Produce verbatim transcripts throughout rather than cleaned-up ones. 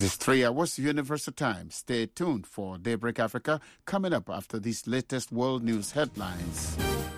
This three hours Universal Time. Stay tuned for Daybreak Africa coming up after these latest world news headlines.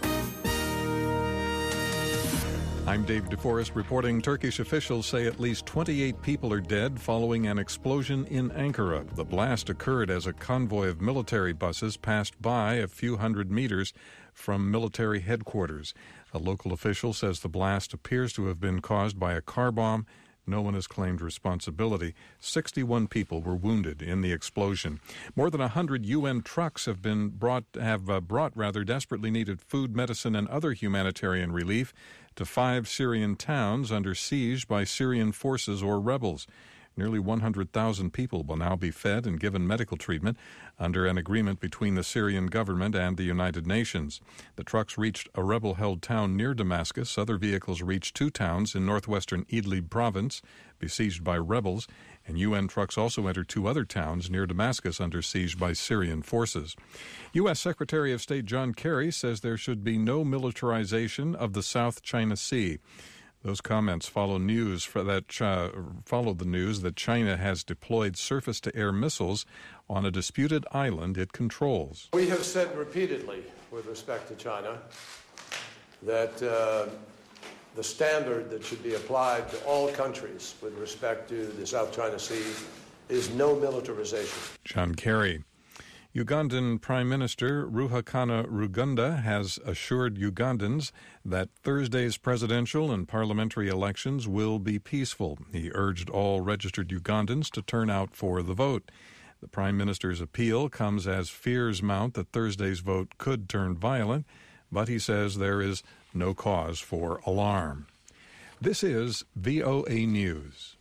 I'm Dave DeForest reporting Turkish officials say at least twenty-eight people are dead following an explosion in Ankara. The blast occurred as a convoy of military buses passed by a few hundred meters from military headquarters. A local official says the blast appears to have been caused by a car bomb. No one has claimed responsibility. sixty-one people were wounded in the explosion. More than one hundred U N trucks have been brought have uh, brought rather desperately needed food, medicine, and other humanitarian relief to five Syrian towns under siege by Syrian forces or rebels. Nearly one hundred thousand people will now be fed and given medical treatment under an agreement between the Syrian government and the United Nations. The trucks reached a rebel-held town near Damascus. Other vehicles reached two towns in northwestern Idlib province, besieged by rebels, and U N trucks also entered two other towns near Damascus under siege by Syrian forces. U S. Secretary of State John Kerry says there should be no militarization of the South China Sea. Those comments follow news for that uh, follow the news that China has deployed surface-to-air missiles on a disputed island it controls. We have said repeatedly with respect to China that uh, the standard that should be applied to all countries with respect to the South China Sea is no militarization. John Kerry. Ugandan Prime Minister Ruhakana Rugunda has assured Ugandans that Thursday's presidential and parliamentary elections will be peaceful. He urged all registered Ugandans to turn out for the vote. The Prime Minister's appeal comes as fears mount that Thursday's vote could turn violent, but he says there is no cause for alarm. This is V O A News.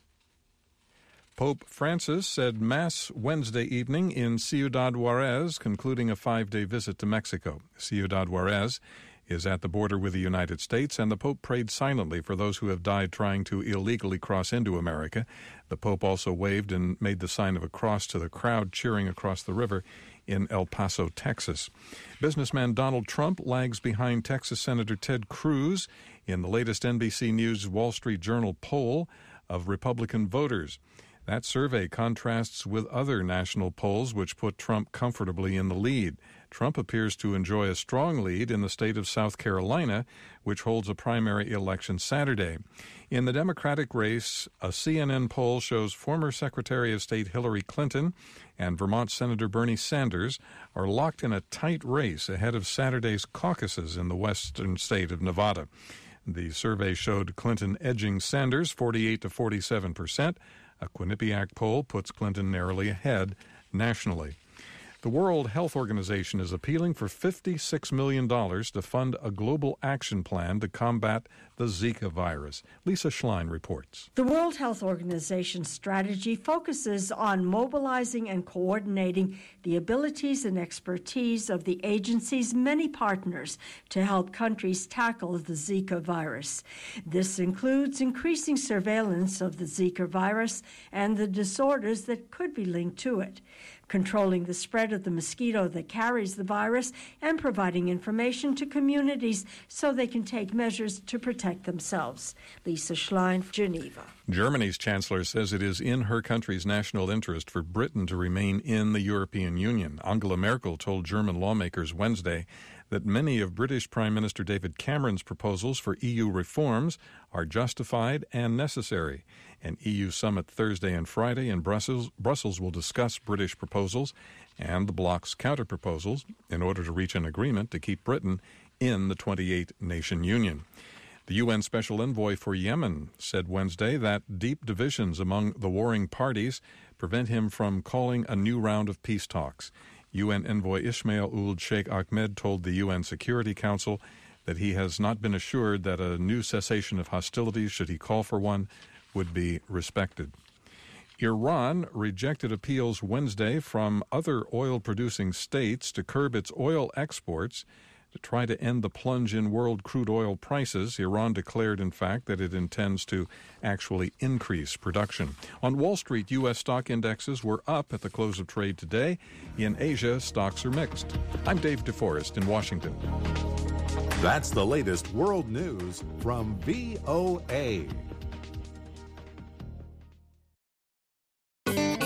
Pope Francis said Mass Wednesday evening in Ciudad Juarez, concluding a five-day visit to Mexico. Ciudad Juarez is at the border with the United States, and the Pope prayed silently for those who have died trying to illegally cross into America. The Pope also waved and made the sign of a cross to the crowd cheering across the river in El Paso, Texas. Businessman Donald Trump lags behind Texas Senator Ted Cruz in the latest N B C News Wall Street Journal poll of Republican voters. That survey contrasts with other national polls which put Trump comfortably in the lead. Trump appears to enjoy a strong lead in the state of South Carolina, which holds a primary election Saturday. In the Democratic race, a C N N poll shows former Secretary of State Hillary Clinton and Vermont Senator Bernie Sanders are locked in a tight race ahead of Saturday's caucuses in the western state of Nevada. The survey showed Clinton edging Sanders forty-eight to forty-seven percent. A Quinnipiac poll puts Clinton narrowly ahead nationally. The World Health Organization is appealing for fifty-six million dollars to fund a global action plan to combat the Zika virus. Lisa Schlein reports. The World Health Organization's strategy focuses on mobilizing and coordinating the abilities and expertise of the agency's many partners to help countries tackle the Zika virus. This includes increasing surveillance of the Zika virus and the disorders that could be linked to it, controlling the spread of the mosquito that carries the virus, and providing information to communities so they can take measures to protect themselves. Lisa Schlein, Geneva. Germany's chancellor says it is in her country's national interest for Britain to remain in the European Union. Angela Merkel told German lawmakers Wednesday that many of British Prime Minister David Cameron's proposals for E U reforms are justified and necessary. An E U summit Thursday and Friday in Brussels, Brussels will discuss British proposals and the bloc's counter-proposals in order to reach an agreement to keep Britain in the twenty-eight nation union. The U N Special Envoy for Yemen said Wednesday that deep divisions among the warring parties prevent him from calling a new round of peace talks. U N Envoy Ismail Ould Sheikh Ahmed told the U N Security Council that he has not been assured that a new cessation of hostilities, should he call for one, would be respected. Iran rejected appeals Wednesday from other oil-producing states to curb its oil exports. To try to end the plunge in world crude oil prices, Iran declared, in fact, that it intends to actually increase production. On Wall Street, U S stock indexes were up at the close of trade today. In Asia, stocks are mixed. I'm Dave DeForest in Washington. That's the latest world news from V O A.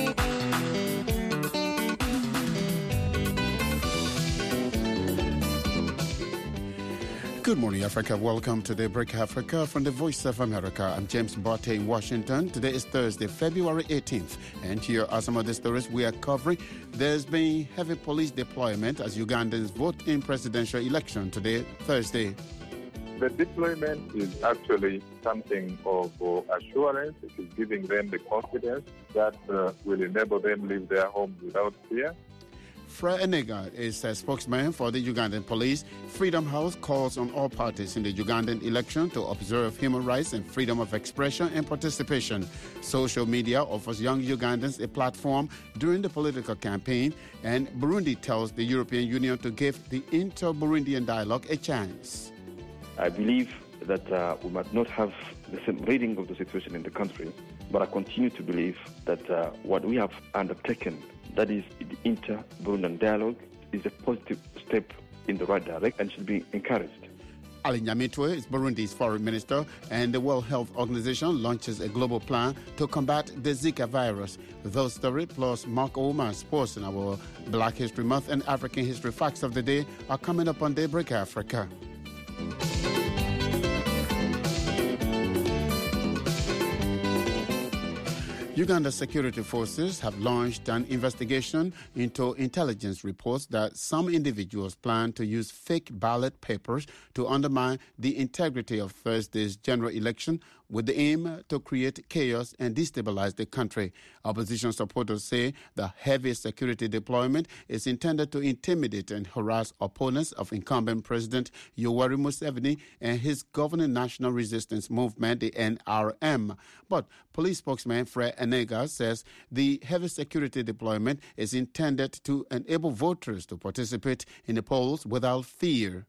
Good morning, Africa. Welcome to Daybreak Africa from the Voice of America. I'm James Botte in Washington. Today is Thursday, February eighteenth. And here are some of the stories we are covering. There's been heavy police deployment as Ugandans vote in presidential election today, Thursday. The deployment is actually something of uh, assurance. It is giving them the confidence that uh, will enable them leave their homes without fear. Fred Enega is a spokesman for the Ugandan police. Freedom House calls on all parties in the Ugandan election to observe human rights and freedom of expression and participation. Social media offers young Ugandans a platform during the political campaign, and Burundi tells the European Union to give the inter-Burundian dialogue a chance. I believe that uh, we must not have the same reading of the situation in the country, but I continue to believe that uh, what we have undertaken, that is the inter-Burundian dialogue, is a positive step in the right direction and should be encouraged. Ali Nyamitwe is Burundi's foreign minister, and the World Health Organization launches a global plan to combat the Zika virus. Those stories plus Mark Oman sports in our Black History Month and African History Facts of the Day are coming up on Daybreak Africa. Uganda security forces have launched an investigation into intelligence reports that some individuals plan to use fake ballot papers to undermine the integrity of Thursday's general election with the aim to create chaos and destabilize the country. Opposition supporters say the heavy security deployment is intended to intimidate and harass opponents of incumbent President Yoweri Museveni and his governing National Resistance Movement, the N R M. But police spokesman Fred Enega says the heavy security deployment is intended to enable voters to participate in the polls without fear.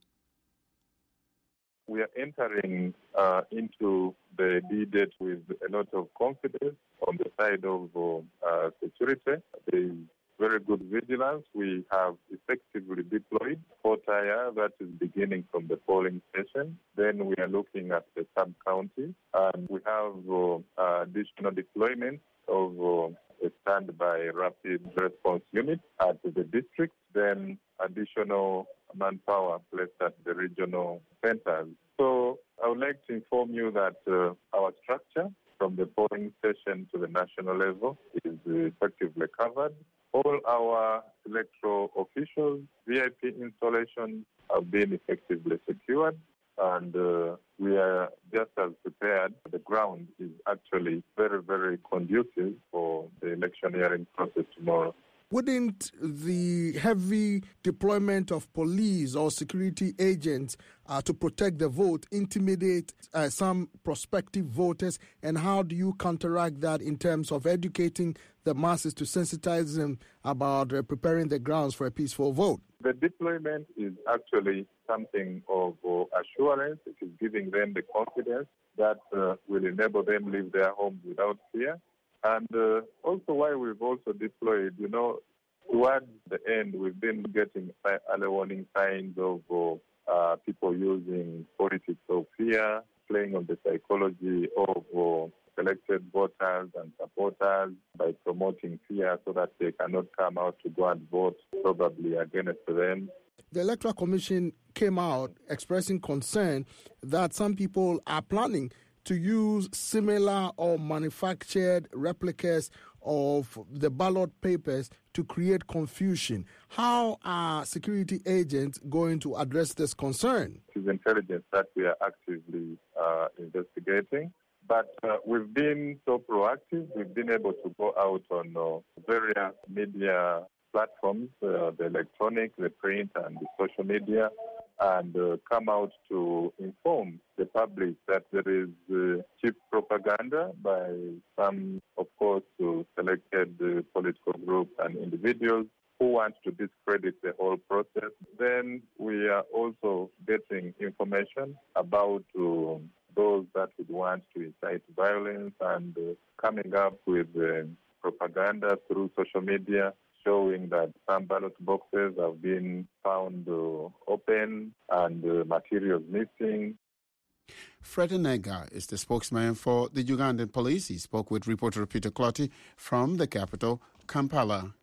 We are entering uh, into the D-Date with a lot of confidence on the side of uh, security. There is very good vigilance. We have effectively deployed four-tier that is beginning from the polling station. Then we are looking at the sub-county, and we have uh, additional deployment of uh, a standby rapid response unit at the district, then additional manpower placed at the regional centers. So I would like to inform you that uh, our structure from the polling station to the national level is effectively covered. All our electoral officials, V I P installations have been effectively secured, and uh, we are just as prepared. The ground is actually very, very conducive for the electioneering process tomorrow. Wouldn't the heavy deployment of police or security agents uh, to protect the vote intimidate uh, some prospective voters? And how do you counteract that in terms of educating the masses to sensitize them about uh, preparing the grounds for a peaceful vote? The deployment is actually something of uh, assurance. It is giving them the confidence that uh, will enable them leave their homes without fear. And uh, also why we've also deployed, you know, towards the end, we've been getting early warning signs of uh, people using politics of fear, playing on the psychology of uh, selected voters and supporters by promoting fear so that they cannot come out to go and vote probably against them. The Electoral Commission came out expressing concern that some people are planning to use similar or manufactured replicas of the ballot papers to create confusion. How are security agents going to address this concern? It is intelligence that we are actively uh, investigating. But uh, we've been so proactive. We've been able to go out on uh, various media platforms, uh, the electronic, the print, and the social media, and uh, come out to inform the public that there is uh, cheap propaganda by some, of course, uh, selected uh, political groups and individuals who want to discredit the whole process. Then we are also getting information about uh, those that would want to incite violence and uh, coming up with uh, propaganda through social media, showing that some ballot boxes have been found uh, open and uh, materials missing. Fred Enega is the spokesman for the Ugandan police. He spoke with reporter Peter Clotty from the capital, Kampala.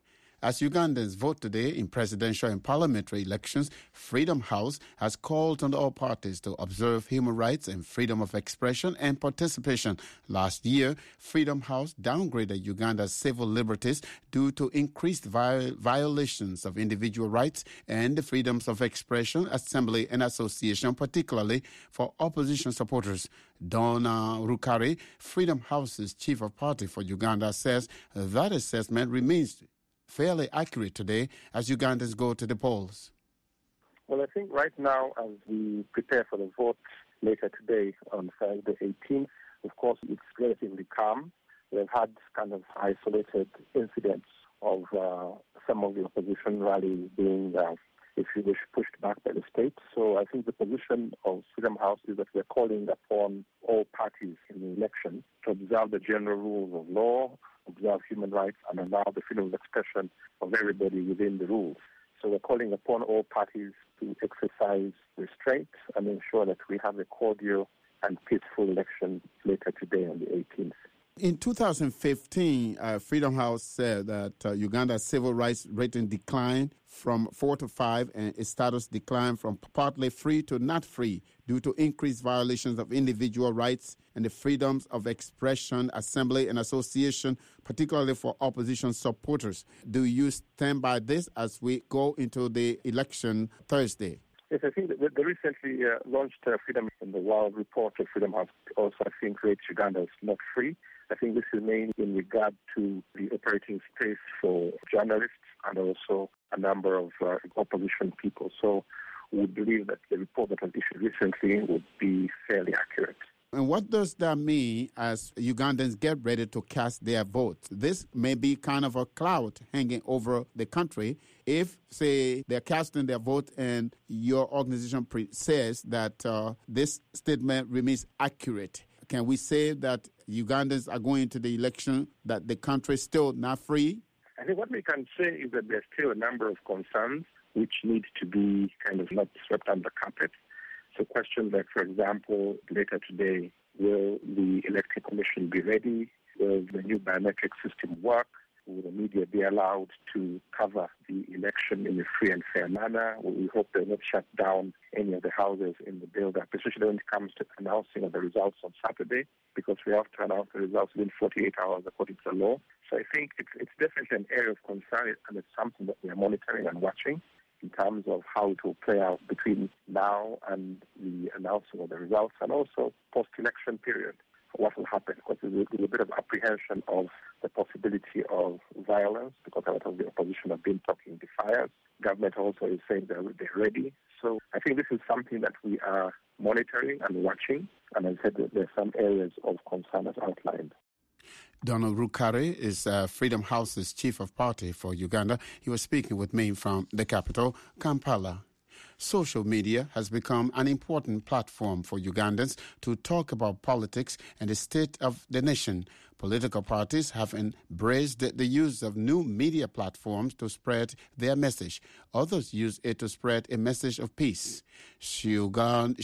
As Ugandans vote today in presidential and parliamentary elections, Freedom House has called on all parties to observe human rights and freedom of expression and participation. Last year, Freedom House downgraded Uganda's civil liberties due to increased vi- violations of individual rights and the freedoms of expression, assembly, and association, particularly for opposition supporters. Donna Rukari, Freedom House's chief of party for Uganda, says that assessment remains fairly accurate today as Ugandans go to the polls. Well, I think right now, as we prepare for the vote later today on Thursday eighteenth, of course, it's relatively calm. We've had kind of isolated incidents of uh, some of the opposition rallies being, uh, if you wish, pushed back by the state. So I think the position of Freedom House is that we're calling upon all parties in the election to observe the general rules of law, observe human rights, and allow the freedom of expression of everybody within the rules. So we're calling upon all parties to exercise restraint and ensure that we have a cordial and peaceful election later today on the eighteenth. In two thousand fifteen, uh, Freedom House said that uh, Uganda's civil rights rating declined from four to five and its status declined from partly free to not free due to increased violations of individual rights and the freedoms of expression, assembly, and association, particularly for opposition supporters. Do you stand by this as we go into the election Thursday? Yes, I think that the recently uh, launched uh, Freedom in the World report of Freedom House also, I think, rates Uganda as not free. I think this is mainly in regard to the operating space for journalists and also a number of uh, opposition people. So we believe that the report that was issued recently would be fairly accurate. And what does that mean as Ugandans get ready to cast their votes? This may be kind of a cloud hanging over the country if, say, they're casting their vote and your organization pre- says that uh, this statement remains accurate. Can we say that Ugandans are going to the election, that the country is still not free? I think what we can say is that there's still a number of concerns which need to be kind of not swept under the carpet. So questions like, for example, later today, will the Electoral Commission be ready? Will the new biometric system work? Will the media be allowed to cover the election in a free and fair manner? We hope they will not shut down any of the houses in the build-up, especially when it comes to announcing of the results on Saturday, because we have to announce the results within forty-eight hours according to the law. So I think it's, it's definitely an area of concern, and it's something that we are monitoring and watching in terms of how it will play out between now and the announcement of the results, and also post-election period, what will happen, because there's a, a bit of apprehension of the possibility of violence, because a lot of the opposition have been talking defiance. Government also is saying they're, they're ready. So I think this is something that we are monitoring and watching, and as I said, there are some areas of concern as outlined. Donald Rukari is uh, Freedom House's chief of party for Uganda. He was speaking with me from the capital, Kampala. Social media has become an important platform for Ugandans to talk about politics and the state of the nation. Political parties have embraced the use of new media platforms to spread their message. Others use it to spread a message of peace. Shiogino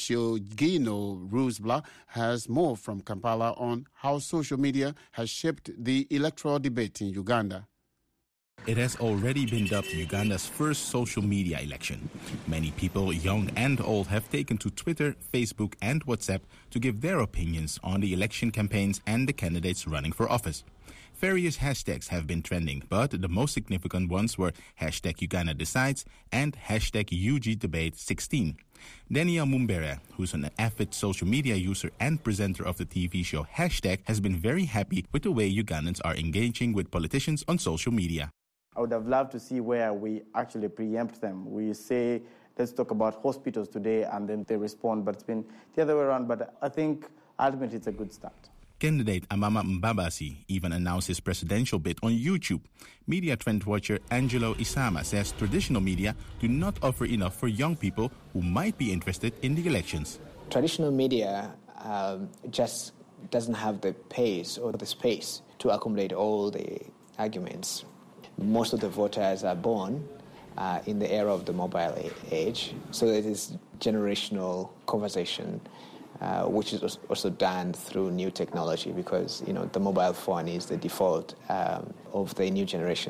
Rusbla has more from Kampala on how social media has shaped the electoral debate in Uganda. It has already been dubbed Uganda's first social media election. Many people, young and old, have taken to Twitter, Facebook and WhatsApp to give their opinions on the election campaigns and the candidates running for office. Various hashtags have been trending, but the most significant ones were hashtag Uganda Decides and hashtag U G Debate sixteen. Daniel Mumbere, who's an avid social media user and presenter of the T V show Hashtag, has been very happy with the way Ugandans are engaging with politicians on social media. I would have loved to see where we actually preempt them. We say, let's talk about hospitals today, and then they respond, but it's been the other way around. But I think ultimately it's a good start. Candidate Amama Mbabasi even announced his presidential bid on YouTube. Media trend watcher Angelo Isama says traditional media do not offer enough for young people who might be interested in the elections. Traditional media um, just doesn't have the pace or the space to accommodate all the arguments. Most of the voters are born uh, in the era of the mobile age, so it is generational conversation, uh, which is also done through new technology, because you know the mobile phone is the default um, of the new generation.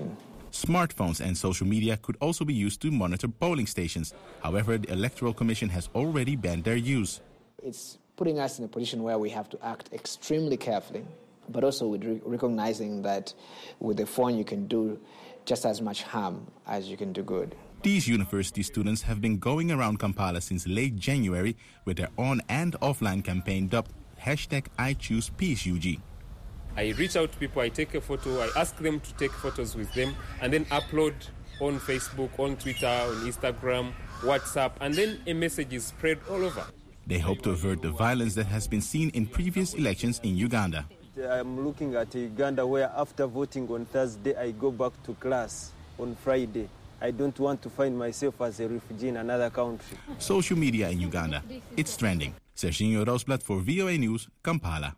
Smartphones and social media could also be used to monitor polling stations. However, the Electoral Commission has already banned their use. It's putting us in a position where we have to act extremely carefully, but also with re- recognizing that with the phone you can do just as much harm as you can do good. These university students have been going around Kampala since late January with their on- and offline campaign dubbed hashtag I Choose Peace U G. I reach out to people, I take a photo, I ask them to take photos with them, and then upload on Facebook, on Twitter, on Instagram, WhatsApp, and then a message is spread all over. They hope to avert the violence that has been seen in previous elections in Uganda. I'm looking at Uganda where after voting on Thursday, I go back to class on Friday. I don't want to find myself as a refugee in another country. Social media in Uganda. It's trending. Serginho Roosblad for V O A News, Kampala.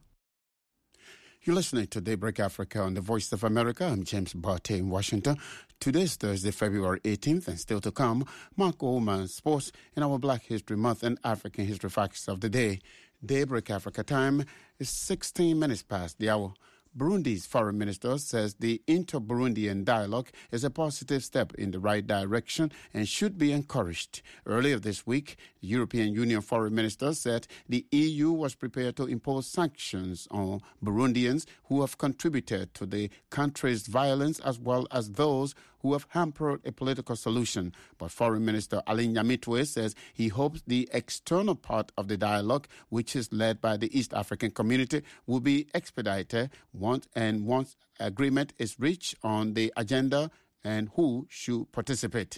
You're listening to Daybreak Africa on the Voice of America. I'm James Barté in Washington. Today's Thursday, February eighteenth, and still to come, Mark Oman Sports in our Black History Month and African History Facts of the Day. Daybreak Africa time is sixteen minutes past the hour. Burundi's foreign minister says the inter-Burundian dialogue is a positive step in the right direction and should be encouraged. Earlier this week, the European Union foreign minister said the E U was prepared to impose sanctions on Burundians who have contributed to the country's violence as well as those who have hampered a political solution. But Foreign Minister Alain Nyamitwe says he hopes the external part of the dialogue, which is led by the East African Community, will be expedited once and once agreement is reached on the agenda and who should participate.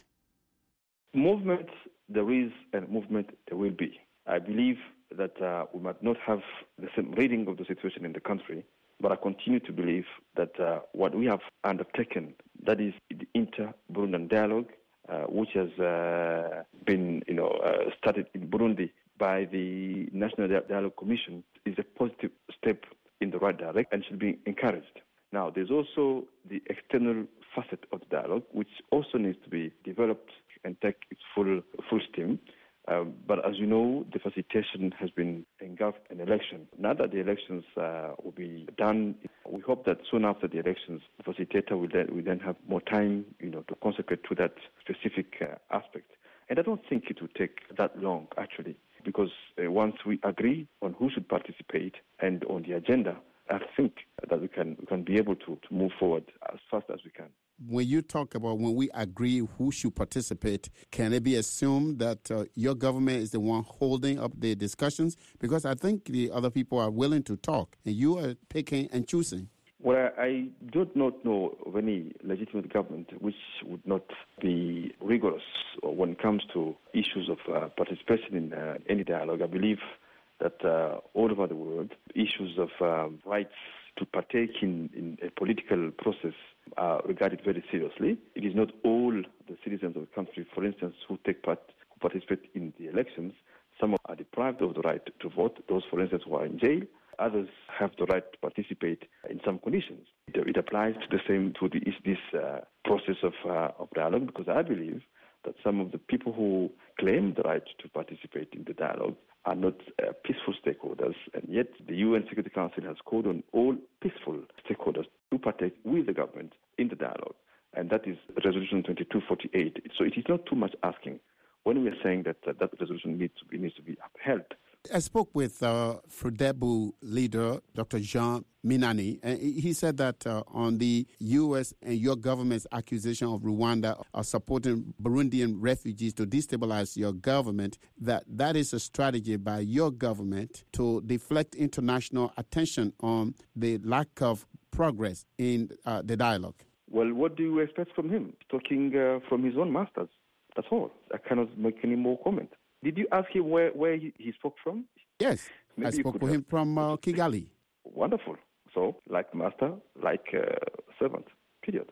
Movement there is, and movement there will be. I believe that uh, we might not have the same reading of the situation in the country, but I continue to believe that uh, what we have undertaken, that is the inter-Burundian dialogue, uh, which has uh, been, you know, uh, started in Burundi by the National Dialogue Commission, is a positive step in the right direction and should be encouraged. Now, there's also the external facet of the dialogue, which also needs to be developed and take its full full steam. Um, but as you know, the facilitation has been engulfed in election. Now that the elections uh, will be done, we hope that soon after the elections, the facilitator will then, will then have more time, you know, to consecrate to that specific uh, aspect. And I don't think it will take that long, actually, because uh, once we agree on who should participate and on the agenda, I think that we can we can be able to, to move forward as fast as we can. When you talk about when we agree who should participate, can it be assumed that uh, your government is the one holding up the discussions? Because I think the other people are willing to talk, and you are picking and choosing. Well, I do not know of any legitimate government which would not be rigorous when it comes to issues of uh, participation in uh, any dialogue. I believe that uh, all over the world, issues of um, rights to partake in, in a political process are regarded very seriously. It is not all the citizens of the country, for instance, who take part, who participate in the elections. Some are deprived of the right to vote, those, for instance, who are in jail. Others have the right to participate in some conditions. It, it applies to the same to the, this uh, process of, uh, of dialogue, because I believe that some of the people who claim the right to participate in the dialogue are not uh, peaceful stakeholders, and yet the U N Security Council has called on all peaceful stakeholders to partake with the government in the dialogue, and that is Resolution twenty-two forty-eight. So it is not too much asking when we are saying that uh, that resolution needs to be, needs to be upheld. I spoke with uh, Frodebu leader, Doctor Jean Minani, and he said that uh, on the U S and your government's accusation of Rwanda of supporting Burundian refugees to destabilize your government, that that is a strategy by your government to deflect international attention on the lack of progress in uh, the dialogue. Well, what do you expect from him? Talking uh, from his own masters. That's all. I cannot make any more comment. Did you ask him where, where he, he spoke from? Yes, Maybe I spoke with him from uh, Kigali. Wonderful. So, like master, like uh, servant, period.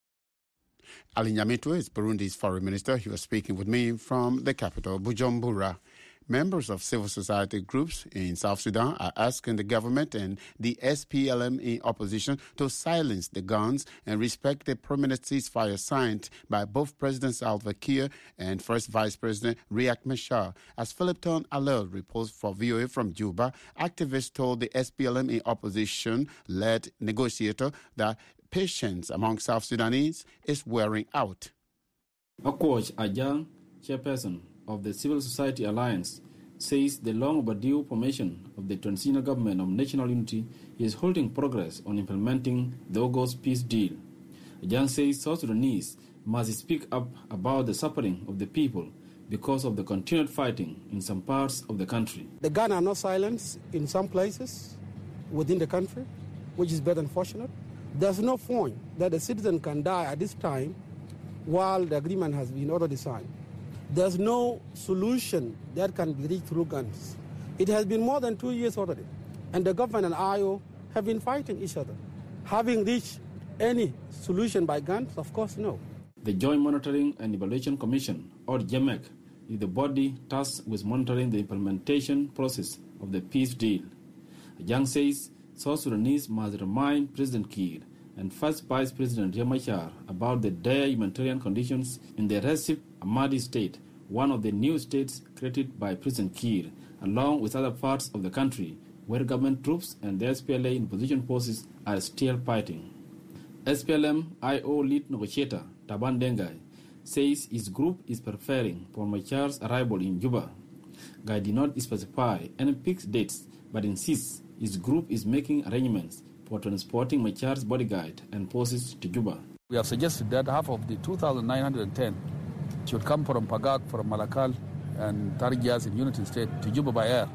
Alain Nyamitwe is Burundi's foreign minister. He was speaking with me from the capital, Bujumbura. Members of civil society groups in South Sudan are asking the government and the S P L M in opposition to silence the guns and respect the permanent ceasefire signed by both President Salva Kiir and First Vice President Riek Machar. As Philip Ton Alel reports for V O A from Juba, activists told the S P L M in opposition-led negotiator that patience among South Sudanese is wearing out. Akwoj Ajang, chairperson of the Civil Society Alliance, says the long overdue formation of the transitional government of national unity is holding progress on implementing the August peace deal. Ajang says South Sudanese must speak up about the suffering of the people because of the continued fighting in some parts of the country. The gun are not silenced in some places within the country, which is very unfortunate. There's no point that a citizen can die at this time while the agreement has been already signed. There's no solution that can be reached through guns. It has been more than two years already, and the government and I O have been fighting each other. Having reached any solution by guns? Of course, no. The Joint Monitoring and Evaluation Commission, or J M E C, is the body tasked with monitoring the implementation process of the peace deal. Ajang says South Sudanese must remind President Kiir and First Vice President Riek Machar about the dire humanitarian conditions in the Recep Amadi state, one of the new states created by President Kiir, along with other parts of the country where government troops and the S P L A in opposition forces are still fighting. S P L M I O lead negotiator Taban Dengai says his group is preparing for Machar's arrival in Juba. Guy did not specify any fixed dates, but insists his group is making arrangements for transporting Machar's bodyguard and forces to Juba. We have suggested that half of the two thousand nine hundred ten should come from Pagak, from Malakal, and Targias in Unity State to Juba by air,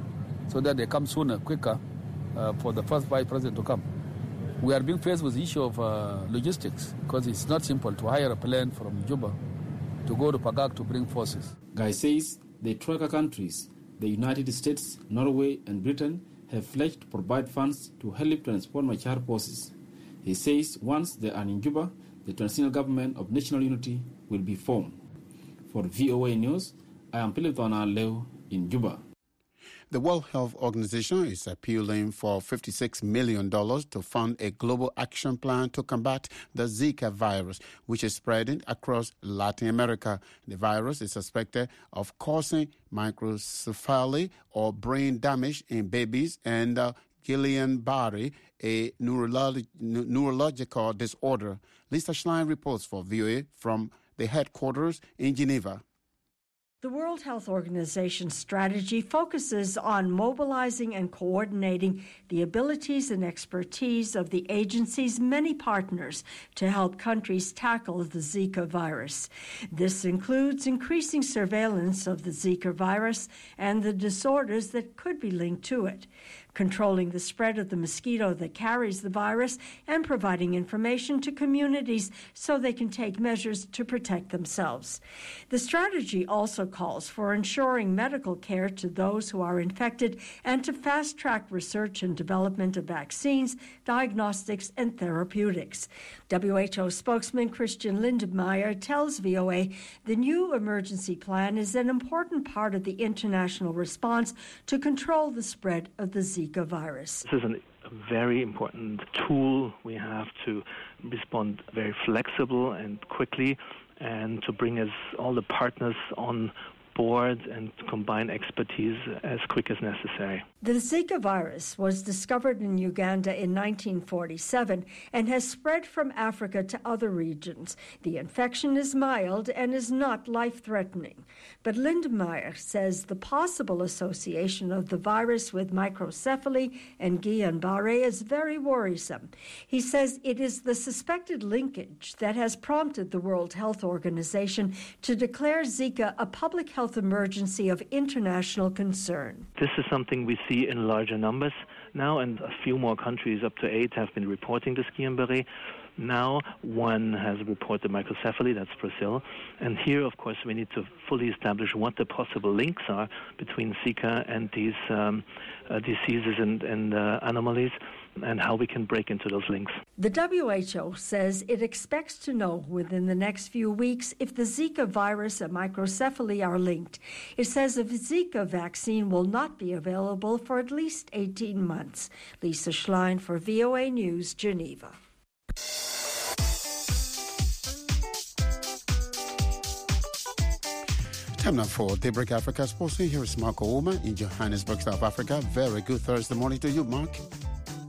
so that they come sooner, quicker, uh, for the first vice president to come. We are being faced with the issue of uh, logistics, because it's not simple to hire a plane from Juba to go to Pagak to bring forces. Guy says the Troika countries, the United States, Norway, and Britain, have pledged to provide funds to help transport Machar forces. He says once they are in Juba, the transitional government of national unity will be formed. For V O A News, I am Philip Leo in Juba. The World Health Organization is appealing for fifty-six million dollars to fund a global action plan to combat the Zika virus, which is spreading across Latin America. The virus is suspected of causing microcephaly or brain damage in babies and uh, Guillain-Barré, a neurolog- neurological disorder. Lisa Schlein reports for V O A from the headquarters in Geneva. The World Health Organization's strategy focuses on mobilizing and coordinating the abilities and expertise of the agency's many partners to help countries tackle the Zika virus. This includes increasing surveillance of the Zika virus and the disorders that could be linked to it, controlling the spread of the mosquito that carries the virus, and providing information to communities so they can take measures to protect themselves. The strategy also calls for ensuring medical care to those who are infected and to fast-track research and development of vaccines, diagnostics, and therapeutics. W H O spokesman Christian Lindmeier tells V O A the new emergency plan is an important part of the international response to control the spread of the Zika virus. This is an, a very important tool. We have to respond very flexible and quickly, and to bring us all the partners on board and combine expertise as quick as necessary. The Zika virus was discovered in Uganda in nineteen forty-seven and has spread from Africa to other regions. The infection is mild and is not life-threatening. But Lindmeier says the possible association of the virus with microcephaly and Guillain-Barré is very worrisome. He says it is the suspected linkage that has prompted the World Health Organization to declare Zika a public health emergency of international concern. This is something we see in larger numbers now, and a few more countries, up to eight, have been reporting this Guillain-Barré. Now one has reported microcephaly, that's Brazil. And here, of course, we need to fully establish what the possible links are between Zika and these um, uh, diseases and, and uh, anomalies, and how we can break into those links. The W H O says it expects to know within the next few weeks if the Zika virus and microcephaly are linked. It says a Zika vaccine will not be available for at least eighteen months. Lisa Schlein for V O A News, Geneva. Time now for Daybreak Africa Sports. Here is Marco Oma in Johannesburg, South Africa. Very good Thursday morning to you, Mark.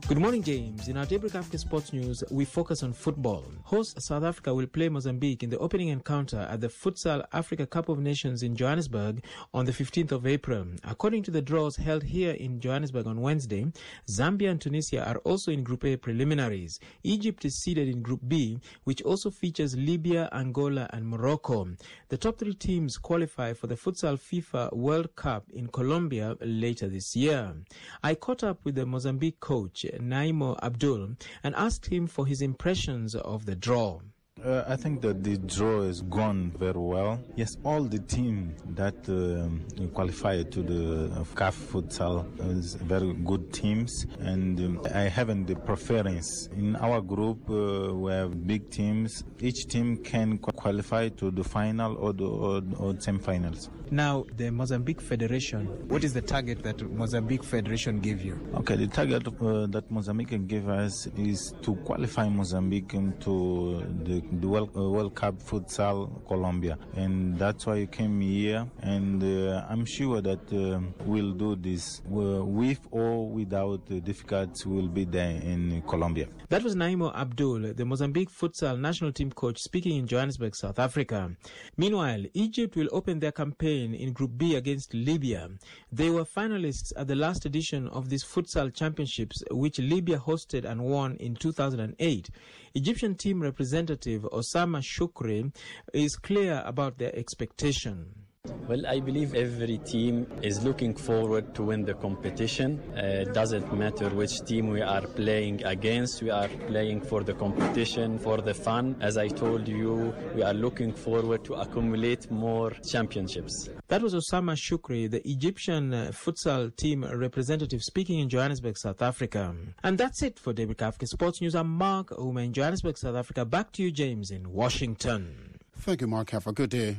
Good morning, James. In our Daybreak Africa Sports News, we focus on football. Host South Africa will play Mozambique in the opening encounter at the Futsal Africa Cup of Nations in Johannesburg on the fifteenth of April. According to the draws held here in Johannesburg on Wednesday, Zambia and Tunisia are also in Group A preliminaries. Egypt is seeded in Group B, which also features Libya, Angola, and Morocco. The top three teams qualify for the Futsal FIFA World Cup in Colombia later this year. I caught up with the Mozambique coach, Naimo Abdul, and asked him for his impressions of the draw. Uh, I think that the draw has gone very well. Yes, all the teams that uh, qualified to the C A F Futsal is very good teams, and um, I haven't the preference. In our group, uh, we have big teams. Each team can qualify to the final or the or, or semi-finals. Now, the Mozambique Federation, what is the target that Mozambique Federation gave you? Okay, the target uh, that Mozambique gave us is to qualify Mozambique into the the World, uh, World Cup Futsal Colombia, and that's why I came here, and uh, I'm sure that uh, we'll do this uh, with or without uh, difficulties. We'll be there in Colombia. That was Naimo Abdul, the Mozambique Futsal national team coach, speaking in Johannesburg, South Africa. Meanwhile, Egypt will open their campaign in Group B against Libya. They were finalists at the last edition of these Futsal Championships, which Libya hosted and won in two thousand eight. Egyptian team representative Osama Shukri is clear about their expectation. Well, I believe every team is looking forward to win the competition. Uh, it doesn't matter which team we are playing against. We are playing for the competition, for the fun. As I told you, we are looking forward to accumulate more championships. That was Osama Shukri, the Egyptian uh, futsal team representative, speaking in Johannesburg, South Africa. And that's it for Daybreak Africa Sports News. I'm Mark Ouma in Johannesburg, South Africa. Back to you, James, in Washington. Thank you, Mark. Have a good day.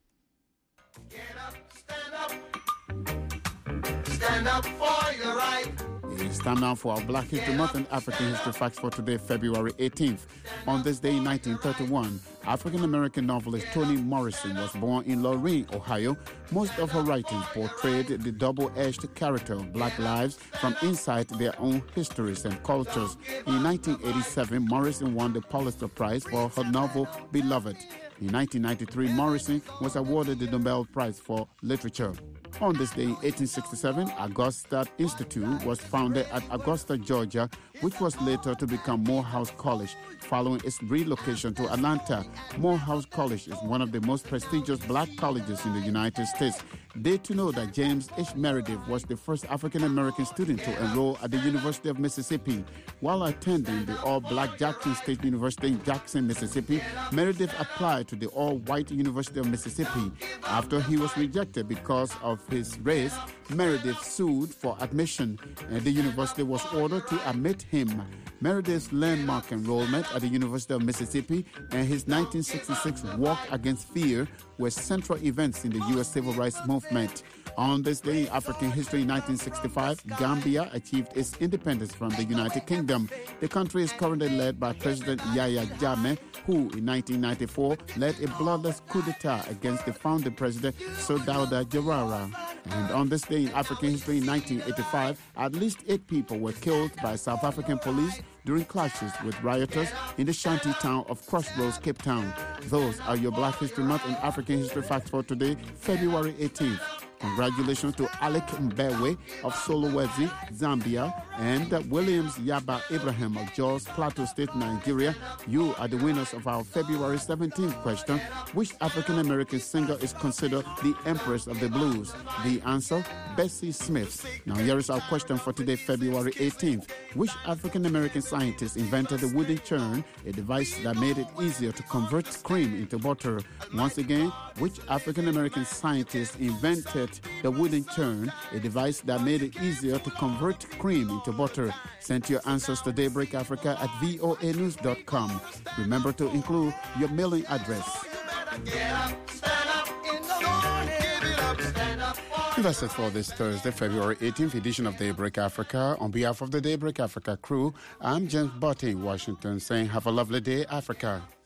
Get up, stand up, stand up for your right. It's time now for our Black History Month and African History Facts for today, February eighteenth. On this day in nineteen thirty-one, African-American novelist Toni Morrison was born in Lorain, Ohio. Most of her writings portrayed the double-edged character of black lives from inside their own histories and cultures. In nineteen eighty-seven, Morrison won the Pulitzer Prize for her novel Beloved. In nineteen ninety-three, Morrison was awarded the Nobel Prize for Literature. On this day in eighteen sixty-seven, Augusta Institute was founded at Augusta, Georgia, which was later to become Morehouse College. Following its relocation to Atlanta, Morehouse College is one of the most prestigious black colleges in the United States. Did you know that James H. Meredith was the first African-American student to enroll at the University of Mississippi? While attending the all-black Jackson State University in Jackson, Mississippi, Meredith applied to the all-white University of Mississippi. After he was rejected because of his race, Meredith sued for admission, and the university was ordered to admit him. Meredith's landmark enrollment at the University of Mississippi and his nineteen sixty-six Walk Against Fear were central events in the U S Civil Rights Movement. On this day in African history in nineteen sixty-five, Gambia achieved its independence from the United Kingdom. The country is currently led by President Yahya Jammeh, who in nineteen ninety-four led a bloodless coup d'etat against the founding president Sir Dawda Jawara. And on this day in African history in nineteen eighty-five, at least eight people were killed by South African police during clashes with rioters in the shanty town of Crossroads, Cape Town. Those are your Black History Month and African History Facts for today, February eighteenth. Congratulations to Alec Mbewe of Solowezi, Zambia, and uh, Williams Yaba Ibrahim of Jos Plateau State, Nigeria. You are the winners of our February seventeenth question. Which African-American singer is considered the Empress of the Blues? The answer, Bessie Smith. Now here is our question for today, February eighteenth. Which African-American scientist invented the wooden churn, a device that made it easier to convert cream into butter? Once again, which African-American scientist invented the wooden churn, a device that made it easier to convert cream into butter? Send your answers to Daybreak Africa at voa news dot com. Remember to include your mailing address. And that's it for this Thursday, February eighteenth edition of Daybreak Africa. On behalf of the Daybreak Africa crew, I'm James Botte in Washington saying have a lovely day, Africa.